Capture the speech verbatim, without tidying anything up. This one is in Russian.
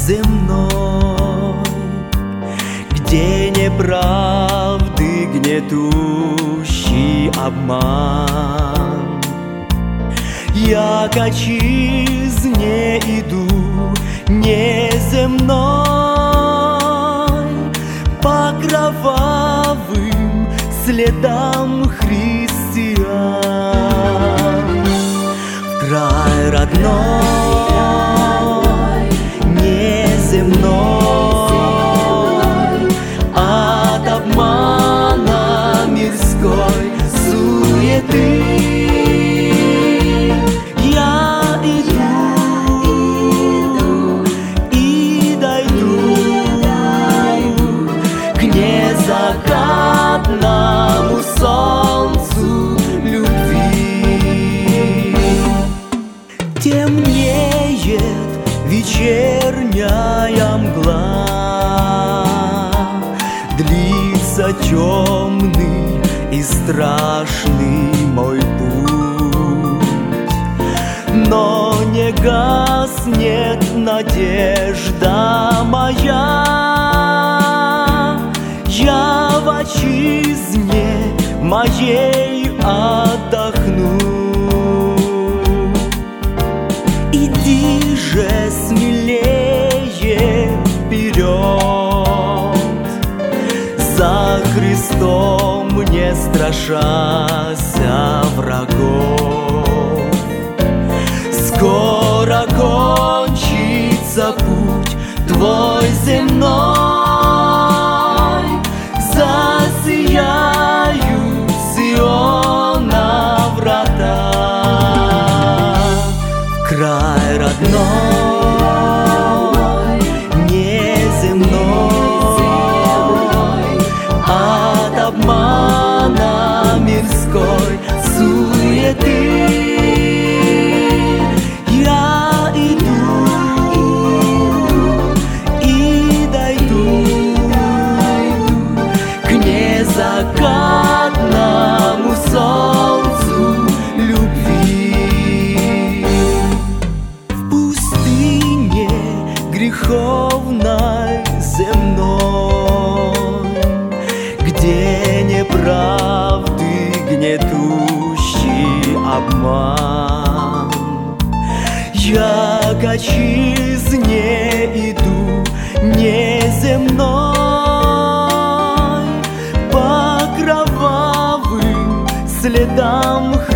земной, где неправды гнетущий обман. Я к отчизне иду неземной, по кровавым следам христиан. В край родной, неземной, от обмана мирской суеты я иду и дойду к незакатному солнцу любви. Темнеет вечерняя мгла, длится темный и страшный мой путь, но не гаснет надежда моя. Я в отчизне моей отдохну. Иди же смелее вперед, за Христом не страшася врагов. Скоро кончится путь твой земной, засияют Сиона врата. Край родной, неземной, от обмана мирской суеты я иду и дойду к незакатному солнцу любви. В пустыне греховной земной, где неправды гнетущий обман, я к отчизне иду неземной, по кровавым следам